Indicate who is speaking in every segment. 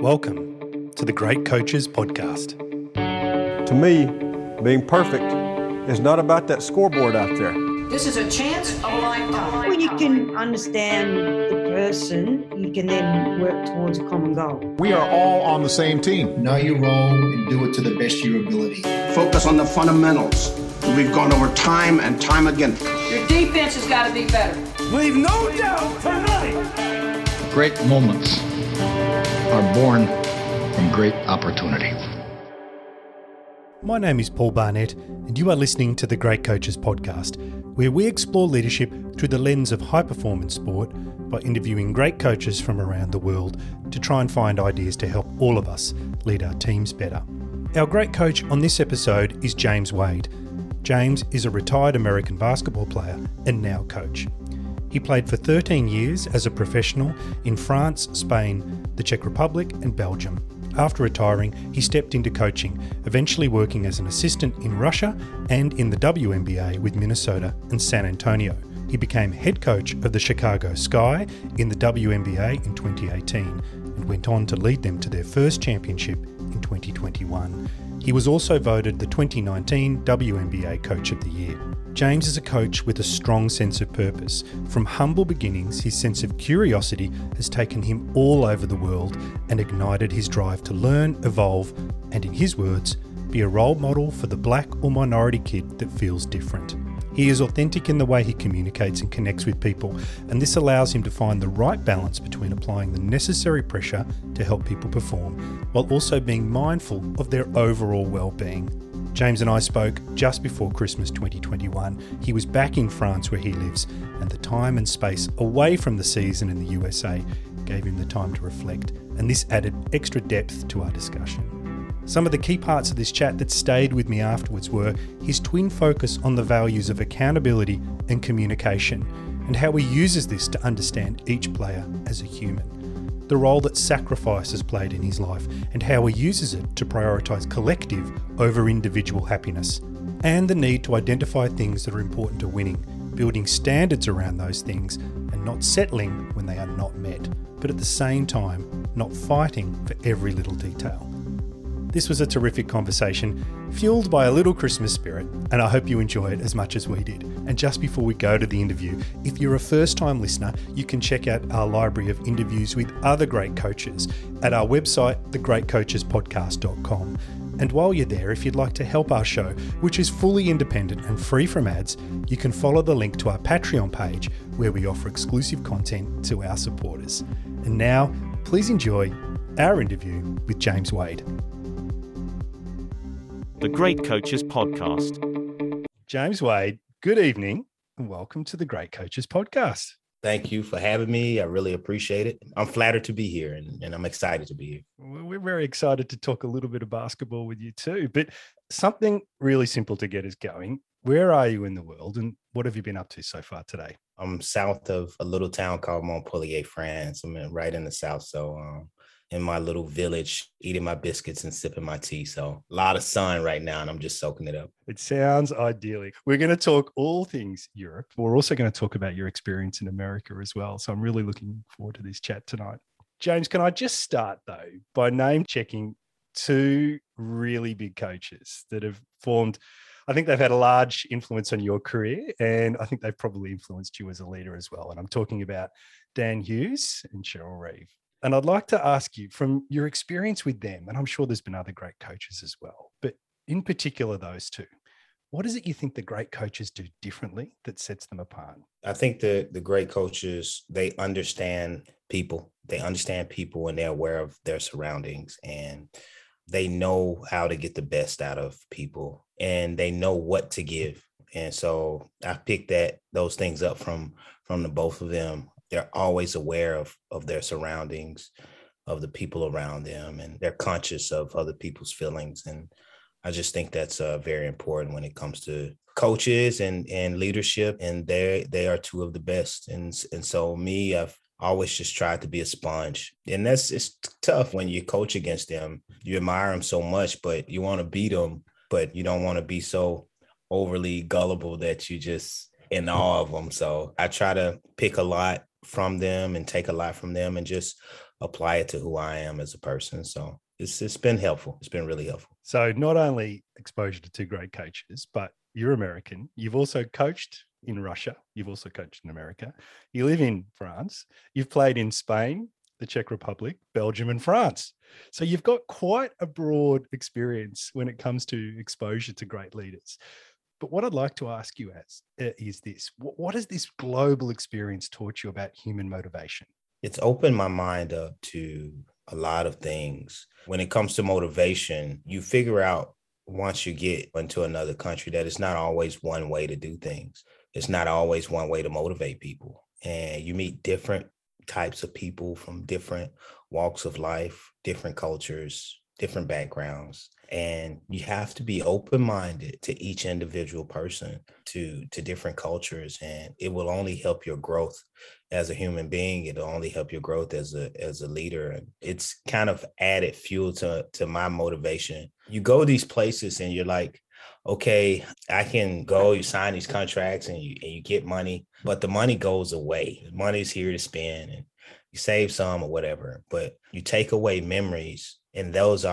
Speaker 1: Welcome to the Great Coaches Podcast.
Speaker 2: To me, being perfect is not about that scoreboard out there.
Speaker 3: This is a chance of a lifetime.
Speaker 4: When you can understand the person, you can then work towards a common goal.
Speaker 5: We are all on the same team.
Speaker 6: Know your role and do it to the best of your ability.
Speaker 7: Focus on the fundamentals. We've gone over time and time again.
Speaker 3: Your defense has got to be better.
Speaker 1: Leave no doubt tonight.
Speaker 5: Great moments are born from great opportunity.
Speaker 1: My name is Paul Barnett, and you are listening to the Great Coaches Podcast, where we explore leadership through the lens of high-performance sport by interviewing great coaches from around the world to try and find ideas to help all of us lead our teams better. Our great coach on this episode is James Wade. James is a retired American basketball player and now coach. He played for 13 years as a professional in France, Spain, the Czech Republic and Belgium. After retiring, he stepped into coaching, eventually working as an assistant in Russia and in the WNBA with Minnesota and San Antonio. He became head coach of the Chicago Sky in the WNBA in 2018 and went on to lead them to their first championship in 2021. He was also voted the 2019 WNBA Coach of the Year. James is a coach with a strong sense of purpose. From humble beginnings, his sense of curiosity has taken him all over the world and ignited his drive to learn, evolve, and in his words, be a role model for the black or minority kid that feels different. He is authentic in the way he communicates and connects with people, and this allows him to find the right balance between applying the necessary pressure to help people perform, while also being mindful of their overall well-being. James and I spoke just before Christmas 2021. He was back in France where he lives, and the time and space away from the season in the USA gave him the time to reflect, and this added extra depth to our discussion. Some of the key parts of this chat that stayed with me afterwards were his twin focus on the values of accountability and communication, and how he uses this to understand each player as a human. The role that sacrifice has played in his life and how he uses it to prioritise collective over individual happiness, and the need to identify things that are important to winning, building standards around those things and not settling when they are not met, but at the same time not fighting for every little detail. This was a terrific conversation, fueled by a little Christmas spirit, and I hope you enjoy it as much as we did. And just before we go to the interview, if you're a first-time listener, you can check out our library of interviews with other great coaches at our website, thegreatcoachespodcast.com. And while you're there, if you'd like to help our show, which is fully independent and free from ads, you can follow the link to our Patreon page, where we offer exclusive content to our supporters. And now, please enjoy our interview with James Wade.
Speaker 8: The Great Coaches Podcast.
Speaker 1: James Wade, good evening and welcome to the Great Coaches Podcast.
Speaker 9: Thank you for having me. I really appreciate it. I'm flattered to be here and I'm excited to be here.
Speaker 1: We're very excited to talk a little bit of basketball with you too, but something really simple to get us going. Where are you in the world and what have you been up to so far today?
Speaker 9: I'm south of a little town called Montpellier, France. I'm right in the south. So in my little village, eating my biscuits and sipping my tea. So a lot of sun right now, and I'm just soaking it up.
Speaker 1: It sounds idyllic. We're going to talk all things Europe. We're also going to talk about your experience in America as well. So I'm really looking forward to this chat tonight. James, can I just start, though, by name-checking two really big coaches that have formed, I think they've had a large influence on your career, and I think they've probably influenced you as a leader as well. And I'm talking about Dan Hughes and Cheryl Reeve. And I'd like to ask you, from your experience with them, and I'm sure there's been other great coaches as well, but in particular those two, what is it you think the great coaches do differently that sets them apart?
Speaker 9: I think the great coaches, they understand people. They understand people and they're aware of their surroundings, and they know how to get the best out of people, and they know what to give. And so I picked those things up from the both of them. They're always aware of their surroundings, of the people around them, and they're conscious of other people's feelings. And I just think that's very important when it comes to coaches and leadership. And they are two of the best. And so me, I've always just tried to be a sponge. And it's tough when you coach against them. You admire them so much, but you want to beat them, but you don't want to be so overly gullible that you just in awe of them. So I try to pick a lot from them and take a lot from them and just apply it to who I am as a person. So it's been helpful. It's been really helpful.
Speaker 1: So not only exposure to two great coaches, but you're American. You've also coached in Russia. You've also coached in America. You live in France. You've played in Spain, the Czech Republic, Belgium, and France. So you've got quite a broad experience when it comes to exposure to great leaders. But what I'd like to ask you is this: what has this global experience taught you about human motivation?
Speaker 9: It's opened my mind up to a lot of things. When it comes to motivation, you figure out once you get into another country that it's not always one way to do things. It's not always one way to motivate people. And you meet different types of people from different walks of life, different cultures, different backgrounds. And you have to be open-minded to each individual person, to different cultures. And it will only help your growth as a human being. It'll only help your growth as a leader. And it's kind of added fuel to my motivation. You go these places and you're like, okay, I can go, you sign these contracts and you get money, but the money goes away. The money's here to spend and you save some or whatever, but you take away memories. And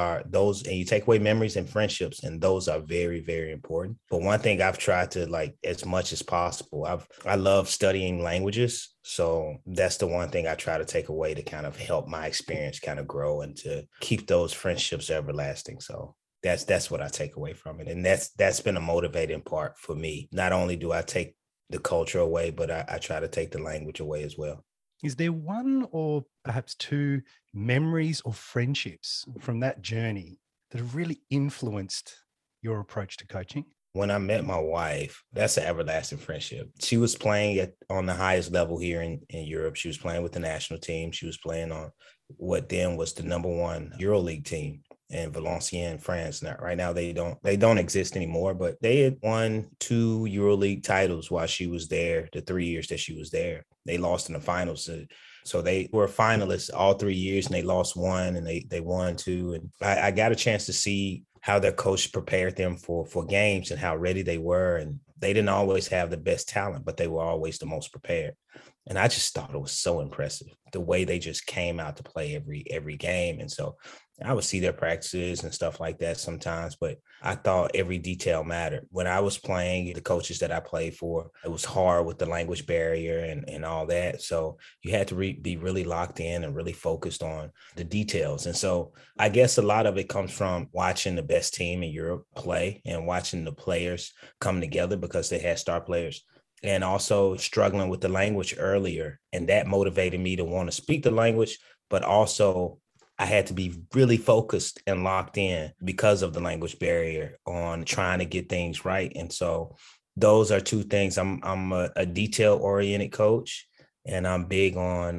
Speaker 9: and you take away memories and friendships, and those are very, very important. But one thing I've tried to, like, as much as possible, I love studying languages. So that's the one thing I try to take away to kind of help my experience kind of grow and to keep those friendships everlasting. So that's what I take away from it. And that's been a motivating part for me. Not only do I take the culture away, but I try to take the language away as well.
Speaker 1: Is there one or perhaps two memories or friendships from that journey that have really influenced your approach to coaching?
Speaker 9: When I met my wife, that's an everlasting friendship. She was playing on the highest level here in Europe. She was playing with the national team. She was playing on what then was the number one EuroLeague team in Valenciennes, France. Now, right now they don't exist anymore, but they had won 2 EuroLeague titles while she was there, the 3 years that she was there. They lost in the finals. So they were finalists all 3 years and they lost 1 and they won 2. And I got a chance to see how their coach prepared them for games and how ready they were. And they didn't always have the best talent, but they were always the most prepared. And I just thought it was so impressive, the way they just came out to play every game. And so I would see their practices and stuff like that sometimes, but I thought every detail mattered. When I was playing, the coaches that I played for, it was hard with the language barrier and all that. So you had to be really locked in and really focused on the details. And so I guess a lot of it comes from watching the best team in Europe play and watching the players come together because they had star players. And also struggling with the language earlier. And that motivated me to want to speak the language, but also I had to be really focused and locked in because of the language barrier on trying to get things right. And so those are 2 things. I'm a detail-oriented coach, and I'm big on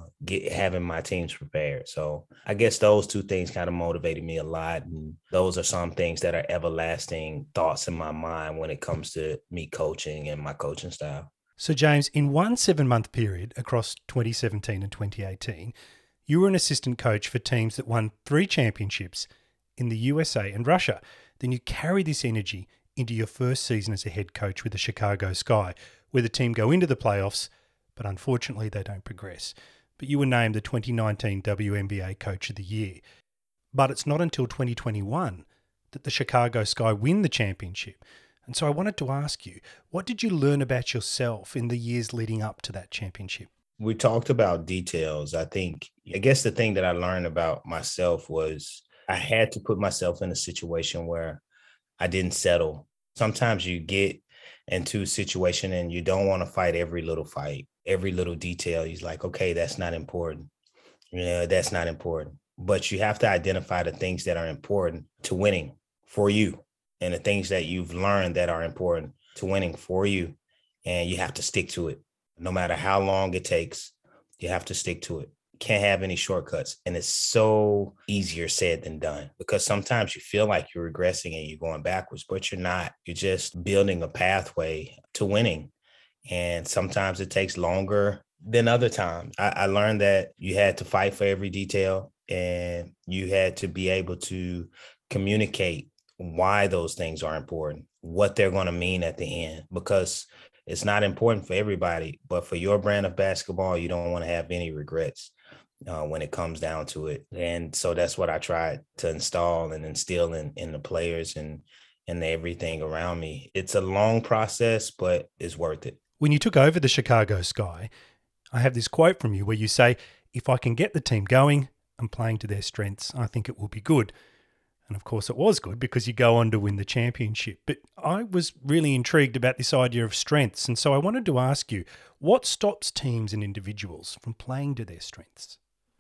Speaker 9: having my teams prepared. So I guess those 2 things kind of motivated me a lot. And those are some things that are everlasting thoughts in my mind when it comes to me coaching and my coaching style.
Speaker 1: So James, in one 7-month period across 2017 and 2018, you were an assistant coach for teams that won 3 championships in the USA and Russia. Then you carried this energy into your first season as a head coach with the Chicago Sky, where the team go into the playoffs, but unfortunately they don't progress. But you were named the 2019 WNBA Coach of the Year. But it's not until 2021 that the Chicago Sky win the championship. And so I wanted to ask you, what did you learn about yourself in the years leading up to that championship?
Speaker 9: We talked about details. I guess the thing that I learned about myself was I had to put myself in a situation where I didn't settle. Sometimes you get into a situation and you don't want to fight every little fight, every little detail. He's like, okay, that's not important. Yeah, that's not important. But you have to identify the things that are important to winning for you and the things that you've learned that are important to winning for you. And you have to stick to it. No matter how long it takes, you have to stick to it. Can't have any shortcuts. And it's so easier said than done, because sometimes you feel like you're regressing and you're going backwards, but you're not. You're just building a pathway to winning. And sometimes it takes longer than other times. I learned that you had to fight for every detail, and you had to be able to communicate why those things are important, what they're going to mean at the end, because it's not important for everybody, but for your brand of basketball, you don't want to have any regrets. when it comes down to it. And so that's what I tried to install and instill in the players and everything around me. It's a long process, but it's worth it.
Speaker 1: When you took over the Chicago Sky, I have this quote from you where you say, "If I can get the team going and playing to their strengths, I think it will be good." And of course it was good because you go on to win the championship. But I was really intrigued about this idea of strengths. And so I wanted to ask you, what stops teams and individuals from playing to their strengths?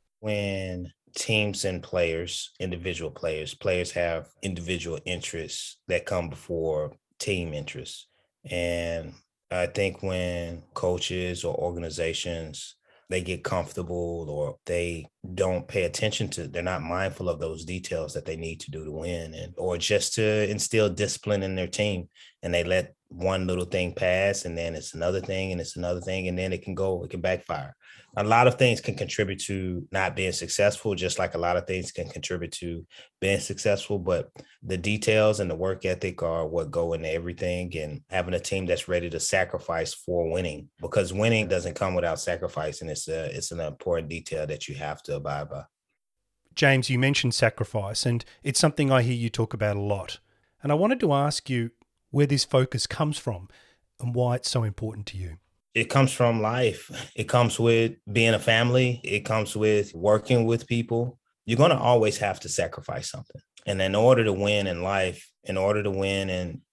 Speaker 9: When teams and individual players have individual interests that come before team interests. And I think when coaches or organizations, they get comfortable or they don't pay attention to, they're not mindful of those details that they need to do to win, or just to instill discipline in their team, and they let one little thing pass, and then it's another thing and it's another thing, and then it can backfire. A lot of things can contribute to not being successful, just like a lot of things can contribute to being successful. But the details and the work ethic are what go into everything, and having a team that's ready to sacrifice for winning, because winning doesn't come without sacrifice. And it's an important detail that you have to abide by.
Speaker 1: James, you mentioned sacrifice, and it's something I hear you talk about a lot. And I wanted to ask you where this focus comes from and why it's so important to you.
Speaker 9: It comes from life. It comes with being a family. It comes with working with people. You're going to always have to sacrifice something. And in order to win in life, in order to win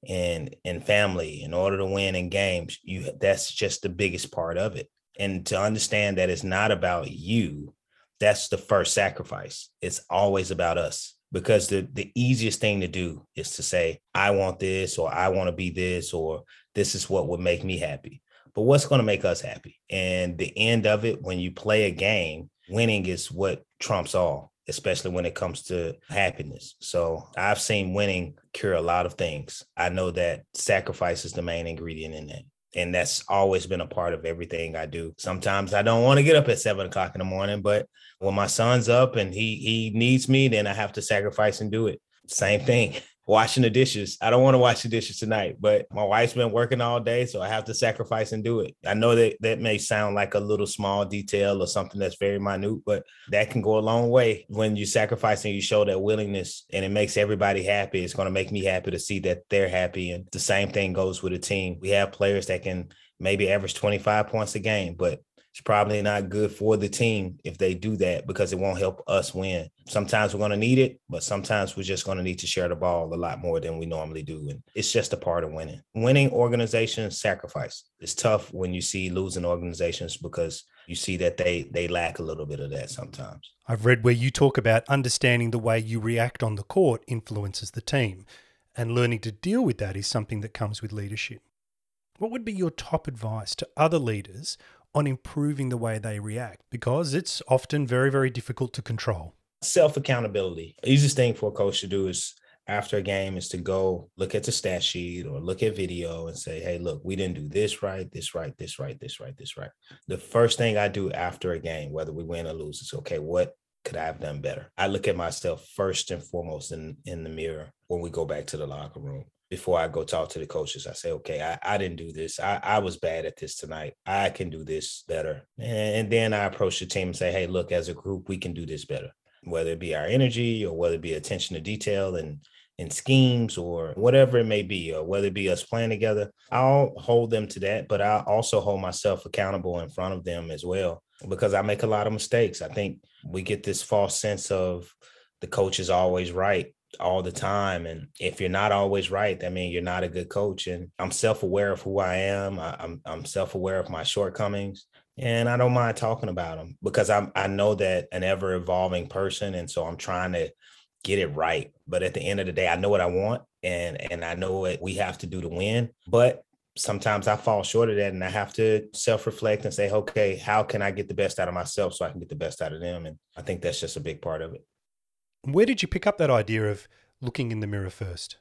Speaker 9: in family, in order to win in games, that's just the biggest part of it. And to understand that it's not about you, that's the first sacrifice. It's always about us. Because the easiest thing to do is to say, I want this, or I want to be this, or this is what would make me happy. But what's going to make us happy? And the end of it, when you play a game, winning is what trumps all, especially when it comes to happiness. So I've seen winning cure a lot of things. I know that sacrifice is the main ingredient in that. And that's always been a part of everything I do. Sometimes I don't want to get up at 7 o'clock in the morning, but when my son's up and he needs me, then I have to sacrifice and do it. Same thing. Washing the dishes. I don't want to wash the dishes tonight, but my wife's been working all day, so I have to sacrifice and do it. I know that may sound like a little small detail or something that's very minute, but that can go a long way. When you sacrifice and you show that willingness, and it makes everybody happy, it's going to make me happy to see that they're happy. And the same thing goes with a team. We have players that can maybe average 25 points a game, but it's probably not good for the team if they do that, because it won't help us win. Sometimes we're going to need it, but sometimes we're just going to need to share the ball a lot more than we normally do. And it's just a part of winning. Winning organizations sacrifice. It's tough when you see losing organizations, because you see that they lack a little bit of that sometimes.
Speaker 1: I've read where you talk about understanding the way you react on the court influences the team, and learning to deal with that is something that comes with leadership. What would be your top advice to other leaders on improving the way they react? Because it's often very, very difficult to control.
Speaker 9: Self-accountability. The easiest thing for a coach to do is, after a game, is to go look at the stat sheet or look at video and say, hey, look, we didn't do this right, this right, this right, this right, this right. The first thing I do after a game, whether we win or lose, is, okay, what could I have done better? I look at myself first and foremost in the mirror when we go back to the locker room. Before I go talk to the coaches, I say, okay, I didn't do this. I was bad at this tonight. I can do this better. And then I approach the team and say, hey, look, as a group, we can do this better, whether it be our energy or whether it be attention to detail and schemes or whatever it may be, or whether it be us playing together. I'll hold them to that, but I'll also hold myself accountable in front of them as well, because I make a lot of mistakes. I think we get this false sense of the coach is always right all the time. And if you're not always right, that means you're not a good coach. And I'm self-aware of who I am. I'm self-aware of my shortcomings, and I don't mind talking about them, because I know that an ever evolving person. And so I'm trying to get it right. But at the end of the day, I know what I want, and I know what we have to do to win. But sometimes I fall short of that, and I have to self-reflect and say, okay, how can I get the best out of myself so I can get the best out of them? And I think that's just a big part of it.
Speaker 1: Where did you pick up that idea of looking in the mirror first?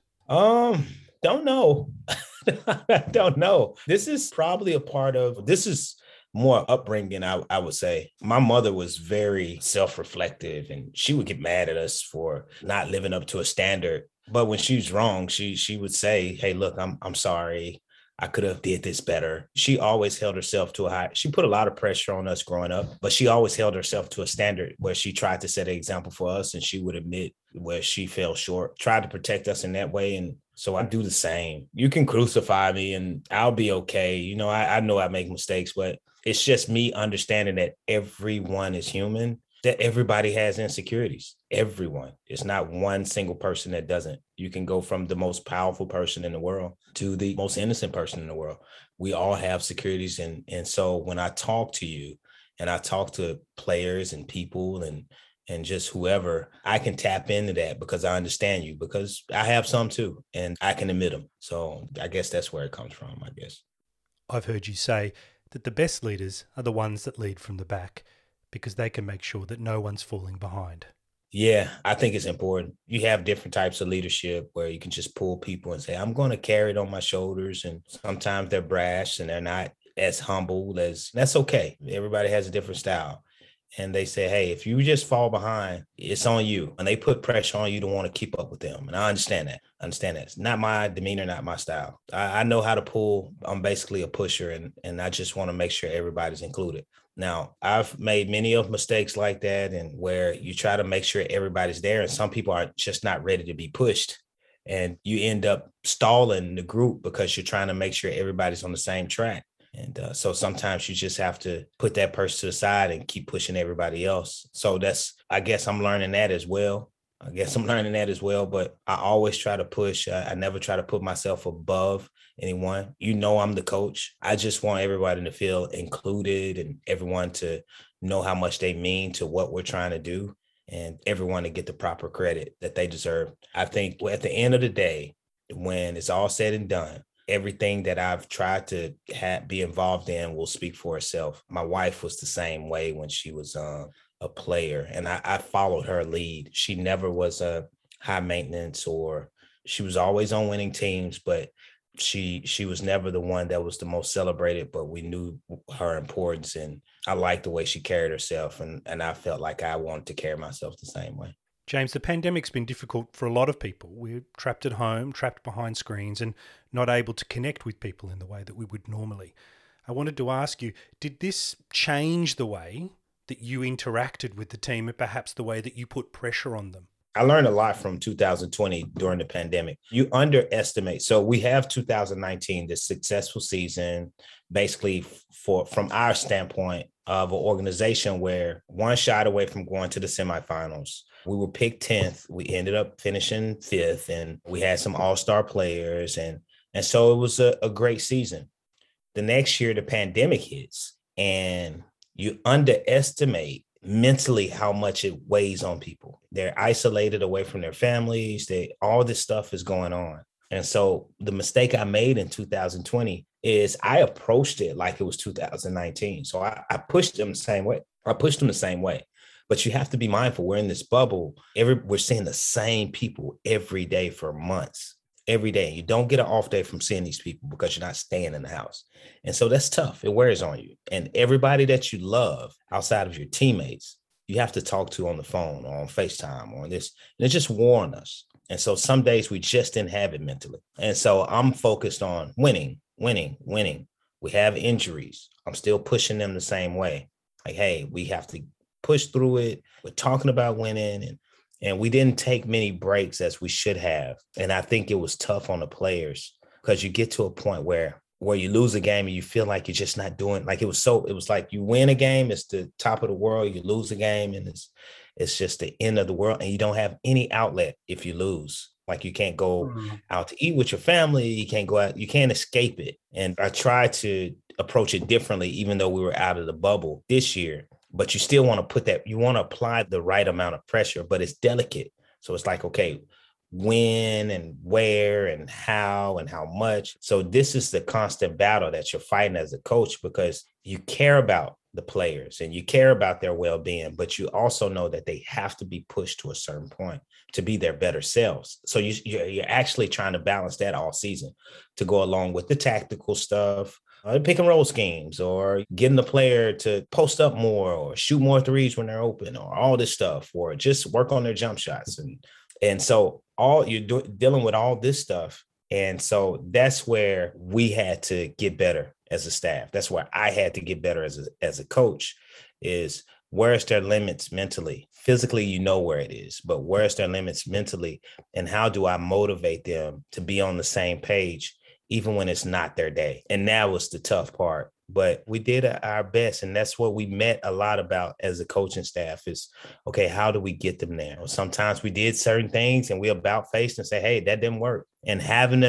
Speaker 9: Don't know. I don't know. This is probably this is more upbringing, I would say. My mother was very self-reflective, and she would get mad at us for not living up to a standard. But when she was wrong, she would say, hey, look, I'm sorry. I could have did this better. She always held herself to a high. She put a lot of pressure on us growing up, but she always held herself to a standard where she tried to set an example for us, and she would admit where she fell short, tried to protect us in that way. And so I do the same. You can crucify me and I'll be okay. You know, I know I make mistakes, but it's just me understanding that everyone is human, that everybody has insecurities. Everyone. It's not one single person that doesn't. You can go from the most powerful person in the world to the most innocent person in the world. We all have securities. And so when I talk to you and I talk to players and people and just whoever, I can tap into that because I understand you, because I have some too, and I can admit them. So I guess that's where it comes from, I guess.
Speaker 1: I've heard you say that the best leaders are the ones that lead from the back, because they can make sure that no one's falling behind.
Speaker 9: Yeah, I think it's important. You have different types of leadership where you can just pull people and say, I'm going to carry it on my shoulders. And sometimes they're brash and they're not as humble as, that's okay. Everybody has a different style. And they say, hey, if you just fall behind, it's on you. And they put pressure on you to want to keep up with them. And I understand that. It's not my demeanor, not my style. I know how to pull. I'm basically a pusher, and I just want to make sure everybody's included. Now, I've made many of mistakes like that, and where you try to make sure everybody's there, and some people are just not ready to be pushed. And you end up stalling the group because you're trying to make sure everybody's on the same track. And so sometimes you just have to put that person to the side and keep pushing everybody else. So I guess I'm learning that as well. But I always try to push. I never try to put myself above anyone. You know, I'm the coach. I just want everybody to feel included and everyone to know how much they mean to what we're trying to do, and everyone to get the proper credit that they deserve. I think at the end of the day, when it's all said and done, everything that I've tried to be involved in will speak for itself. My wife was the same way when she was a player, and I followed her lead. She never was a high maintenance, or she was always on winning teams, but she was never the one that was the most celebrated, but we knew her importance, and I liked the way she carried herself, and I felt like I wanted to carry myself the same way.
Speaker 1: James, the pandemic's been difficult for a lot of people. We're trapped at home, trapped behind screens, and not able to connect with people in the way that we would normally. I wanted to ask you, did this change the way that you interacted with the team, and perhaps the way that you put pressure on them?
Speaker 9: I learned a lot from 2020 during the pandemic. You underestimate. So we have 2019, this successful season, basically from our standpoint of an organization where one shot away from going to the semifinals. We were picked 10th. We ended up finishing 5th, and we had some all-star players. And so it was a great season. The next year, the pandemic hits, and you underestimate mentally how much it weighs on people. They're isolated away from their families. All this stuff is going on. And so the mistake I made in 2020 is I approached it like it was 2019. So I pushed them the same way. But you have to be mindful. We're in this bubble. We're seeing the same people every day for months. Every day. You don't get an off day from seeing these people because you're not staying in the house. And so that's tough. It wears on you. And everybody that you love outside of your teammates, you have to talk to on the phone or on FaceTime or on this. And it just wore on us. And so some days we just didn't have it mentally. And so I'm focused on winning. We have injuries. I'm still pushing them the same way. Like, hey, we have to push through it. We're talking about winning, and we didn't take many breaks as we should have. And I think it was tough on the players because you get to a point where you lose a game and you feel like you're just not doing, like it was like you win a game, it's the top of the world, you lose a game and it's just the end of the world, and you don't have any outlet if you lose. Like you can't go out to eat with your family, you can't go out, you can't escape it. And I tried to approach it differently, even though we were out of the bubble this year. But you still want to you want to apply the right amount of pressure, but it's delicate. So it's like, okay, when and where and how much. So this is the constant battle that you're fighting as a coach, because you care about the players and you care about their well-being, but you also know that they have to be pushed to a certain point to be their better selves. So you're actually trying to balance that all season to go along with the tactical stuff, pick and roll schemes, or getting the player to post up more or shoot more threes when they're open, or all this stuff, or just work on their jump shots. And so dealing with all this stuff, And so that's where we had to get better as a staff. That's where I had to get better as a coach, is where's their limits mentally? Physically, you know where it is, but where's their limits mentally? And how do I motivate them to be on the same page, even when it's not their day? And that was the tough part. But we did our best. And that's what we met a lot about as a coaching staff is, okay, how do we get them there? Sometimes we did certain things and we about faced and say, hey, that didn't work. And having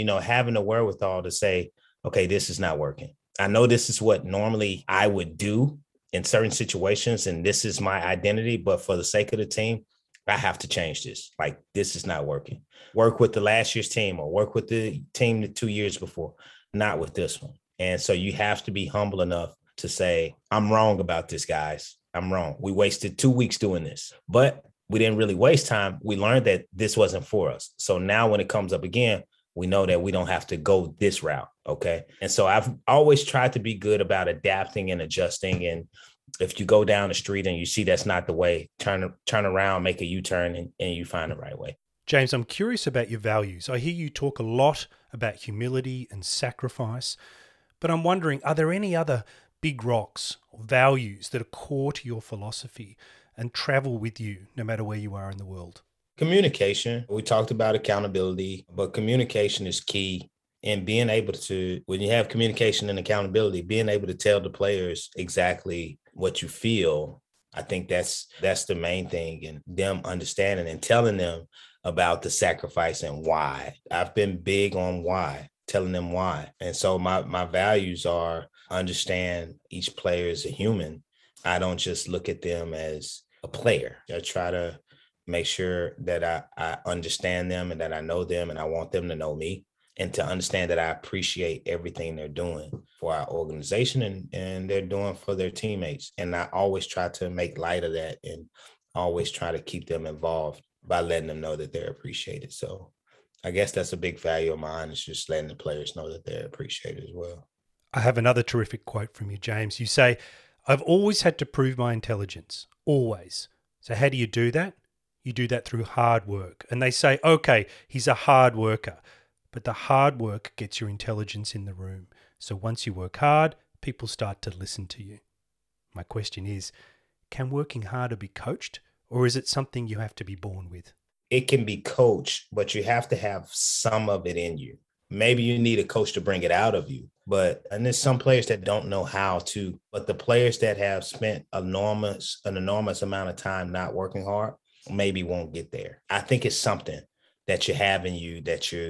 Speaker 9: the wherewithal to say, okay, this is not working. I know this is what normally I would do in certain situations, and this is my identity, but for the sake of the team, I have to change this. Like, this is not working. Work with the last year's team or work with the team the 2 years before, not with this one. And so you have to be humble enough to say, I'm wrong about this, guys. I'm wrong. We wasted 2 weeks doing this, but we didn't really waste time. We learned that this wasn't for us. So now when it comes up again, we know that we don't have to go this route. Okay. And so I've always tried to be good about adapting and adjusting. And if you go down the street and you see that's not the way, turn around, make a U-turn, and you find the right way.
Speaker 1: James, I'm curious about your values. I hear you talk a lot about humility and sacrifice, but I'm wondering, are there any other big rocks or values that are core to your philosophy and travel with you no matter where you are in the world?
Speaker 9: Communication. We talked about accountability, but communication is key. And being able to, when you have communication and accountability, being able to tell the players exactly what you feel, I think that's the main thing, and them understanding and telling them about the sacrifice and why. I've been big on why, telling them why. And so my values are understand each player as a human. I don't just look at them as a player. I try to make sure that I understand them and that I know them, and I want them to know me, and to understand that I appreciate everything they're doing for our organization and they're doing for their teammates. And I always try to make light of that and always try to keep them involved by letting them know that they're appreciated. So I guess that's a big value of mine, is just letting the players know that they're appreciated as well.
Speaker 1: I have another terrific quote from you, James. You say, I've always had to prove my intelligence, always. So how do you do that? You do that through hard work. And they say, okay, he's a hard worker. But the hard work gets your intelligence in the room. So once you work hard, people start to listen to you. My question is, can working harder be coached, or is it something you have to be born with?
Speaker 9: It can be coached, but you have to have some of it in you. Maybe you need a coach to bring it out of you. And there's some players that don't know how to, but the players that have spent an enormous amount of time not working hard maybe won't get there. I think it's something that you have in you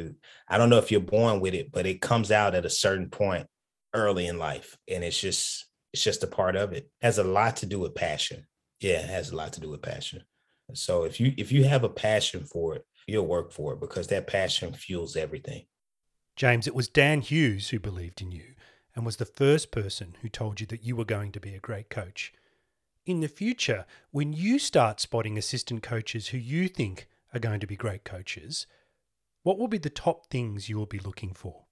Speaker 9: I don't know if you're born with it, but it comes out at a certain point early in life. And it's just a part of it. It has a lot to do with passion. Yeah, it has a lot to do with passion. So if you have a passion for it, you'll work for it, because that passion fuels everything.
Speaker 1: James, it was Dan Hughes who believed in you and was the first person who told you that you were going to be a great coach. In the future, when you start spotting assistant coaches who you think are going to be great coaches, what will be the top things you will be looking for?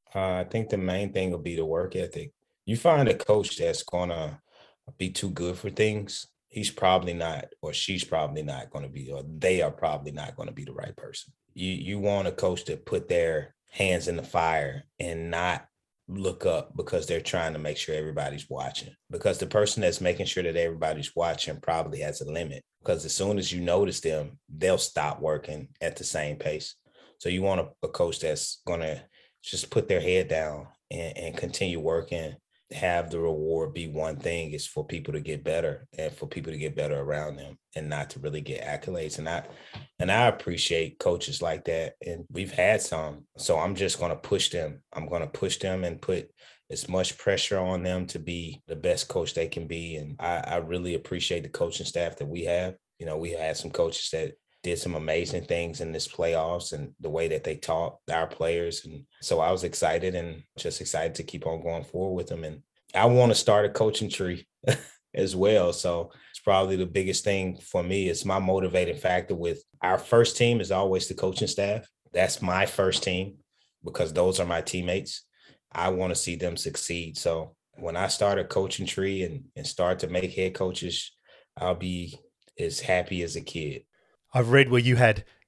Speaker 9: I think the main thing will be the work ethic. You find a coach that's going to be too good for things, he's probably not, or she's probably not going to be, or they are probably not going to be the right person. You want a coach to put their hands in the fire and not look up because they're trying to make sure everybody's watching. Because the person that's making sure that everybody's watching probably has a limit. Because as soon as you notice them, they'll stop working at the same pace. So you want a coach that's going to just put their head down and continue working, have the reward be one thing, is for people to get better and for people to get better around them and not to really get accolades. And I appreciate coaches like that. And we've had some. So I'm just going to push them. I'm going to push them and put as much pressure on them to be the best coach they can be. And I really appreciate the coaching staff that we have. You know, we had some coaches that did some amazing things in this playoffs and the way that they taught our players. And so I was excited and just excited to keep on going forward with them. And I want to start a coaching tree as well. So it's probably the biggest thing for me. It's my motivating factor with our first team is always the coaching staff. That's my first team because those are my teammates. I want to see them succeed. So when I start a coaching tree and start to make head coaches, I'll be as happy as a kid.
Speaker 1: I've read where you had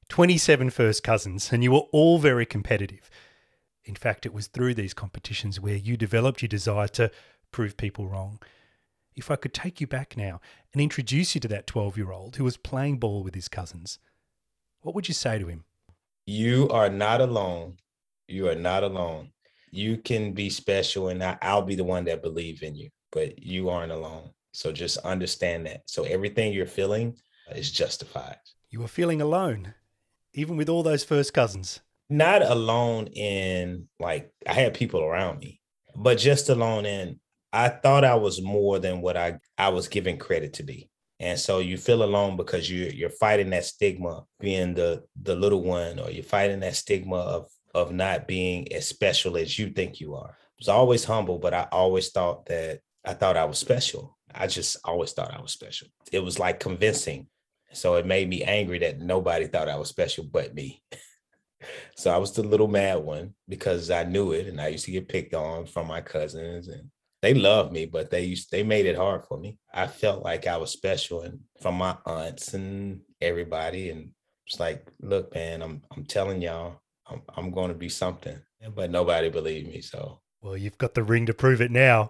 Speaker 1: 27 first cousins, and you were all very competitive. In fact, it was through these competitions where you developed your desire to prove people wrong. If I could take you back now and introduce you to that 12-year-old who was playing ball with his cousins, what would you say to him?
Speaker 9: You are not alone. You are not alone. You can be special, and I'll be the one that believes in you, but you aren't alone. So just understand that. So everything you're feeling is justified.
Speaker 1: You were feeling alone, even with all those first cousins.
Speaker 9: Not alone in, like, I had people around me, but just alone in, I thought I was more than what I was given credit to be. And so you feel alone because you're fighting that stigma being the little one, or you're fighting that stigma of not being as special as you think you are. I was always humble, but I always thought I was special. I just always thought I was special. It was like convincing. So it made me angry that nobody thought I was special but me. So I was the little mad one because I knew it, and I used to get picked on from my cousins, and they loved me, but they made it hard for me. I felt like I was special, and from my aunts and everybody, and it's like, look, man, I'm telling y'all, I'm going to be something, but nobody believed me. So,
Speaker 1: well, you've got the ring to prove it now.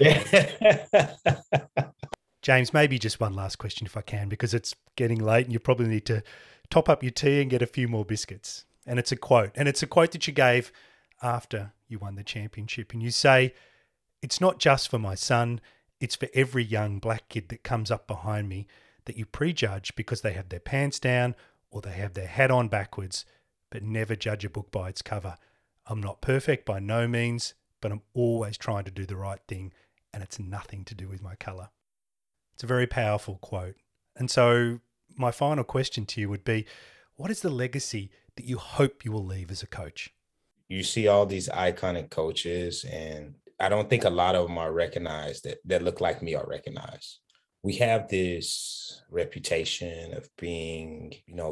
Speaker 1: James, maybe just one last question if I can, because it's getting late and you probably need to top up your tea and get a few more biscuits. And it's a quote that you gave after you won the championship. And you say, "It's not just for my son, it's for every young black kid that comes up behind me that you prejudge because they have their pants down or they have their hat on backwards, but never judge a book by its cover. I'm not perfect by no means, but I'm always trying to do the right thing, and it's nothing to do with my colour." It's a very powerful quote. And so my final question to you would be, what is the legacy that you hope you will leave as a coach?
Speaker 9: You see all these iconic coaches, and I don't think a lot of them are recognized that look like me are recognized. We have this reputation of being,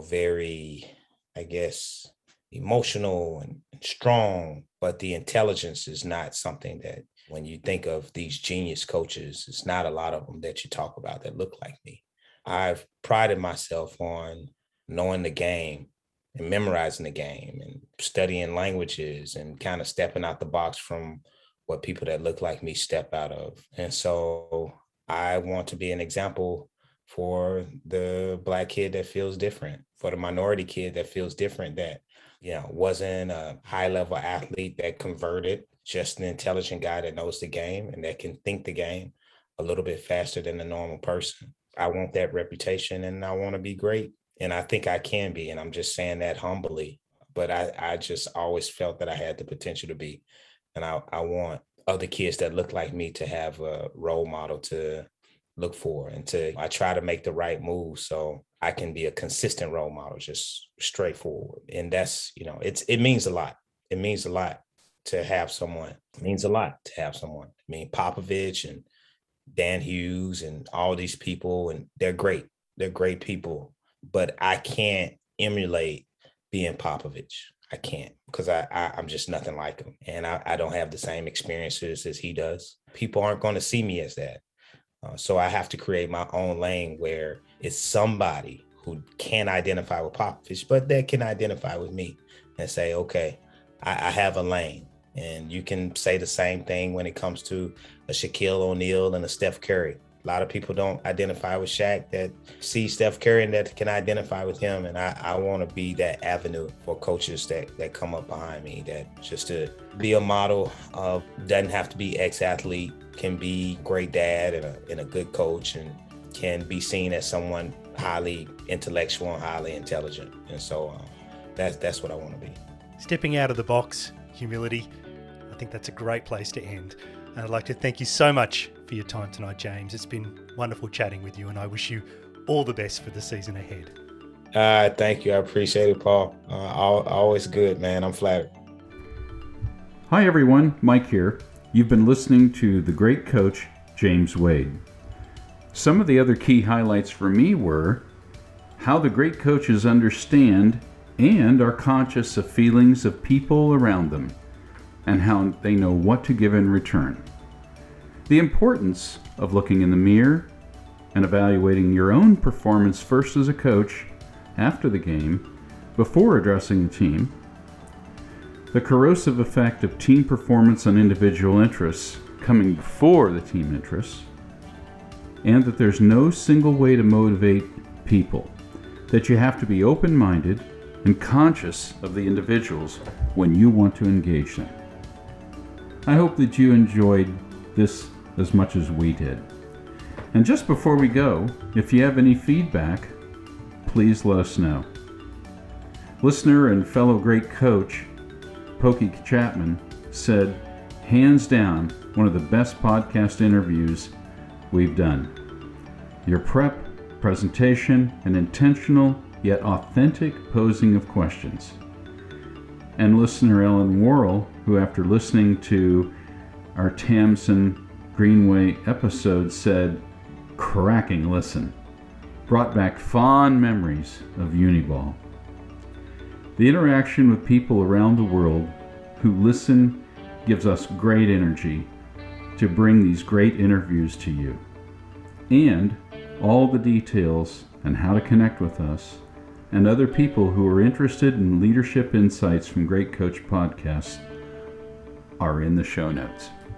Speaker 9: very, I guess, emotional and strong, but the intelligence is not something that, when you think of these genius coaches, it's not a lot of them that you talk about that look like me. I've prided myself on knowing the game and memorizing the game and studying languages and kind of stepping out the box from what people that look like me step out of. And so I want to be an example for the Black kid that feels different, for the minority kid that feels different, that, wasn't a high-level athlete that converted, just an intelligent guy that knows the game and that can think the game a little bit faster than the normal person. I want that reputation, and I want to be great. And I think I can be, and I'm just saying that humbly, but I just always felt that I had the potential to be. And I want other kids that look like me to have a role model to look for, and I try to make the right move so I can be a consistent role model, just straightforward. And that's, it means a lot. It means a lot to have someone. It means a lot to have someone. I mean, Popovich and Dan Hughes and all these people, and they're great. They're great people, but I can't emulate being Popovich. I can't, because I'm just nothing like him. And I don't have the same experiences as he does. People aren't going to see me as that. So I have to create my own lane where it's somebody who can't identify with Popovich, but that can identify with me and say, okay, I have a lane. And you can say the same thing when it comes to a Shaquille O'Neal and a Steph Curry. A lot of people don't identify with Shaq that see Steph Curry and that can identify with him. And I want to be that avenue for coaches that come up behind me, that just to be a model of, doesn't have to be ex-athlete, can be great dad and a good coach, and can be seen as someone highly intellectual and highly intelligent. And so that's what I want to be.
Speaker 1: Stepping out of the box, humility. I think that's a great place to end. And I'd like to thank you so much for your time tonight, James. It's been wonderful chatting with you, and I wish you all the best for the season ahead.
Speaker 9: Thank you. I appreciate it, Paul. Always good, man. I'm flattered.
Speaker 10: Hi, everyone. Mike here. You've been listening to the great coach, James Wade. Some of the other key highlights for me were how the great coaches understand and are conscious of feelings of people around them, and how they know what to give in return. The importance of looking in the mirror and evaluating your own performance first as a coach after the game, before addressing the team, the corrosive effect of team performance on individual interests coming before the team interests, and that there's no single way to motivate people, that you have to be open-minded and conscious of the individuals when you want to engage them. I hope that you enjoyed this as much as we did. And just before we go, if you have any feedback, please let us know. Listener and fellow great coach, Pokey Chapman, said, hands down, one of the best podcast interviews we've done. Your prep, presentation, and intentional yet authentic posing of questions. And listener Ellen Worrell, who after listening to our Tamsin Greenway episode said, cracking listen, brought back fond memories of Uniball. The interaction with people around the world who listen gives us great energy to bring these great interviews to you. And all the details on how to connect with us and other people who are interested in leadership insights from Great Coach Podcasts are in the show notes.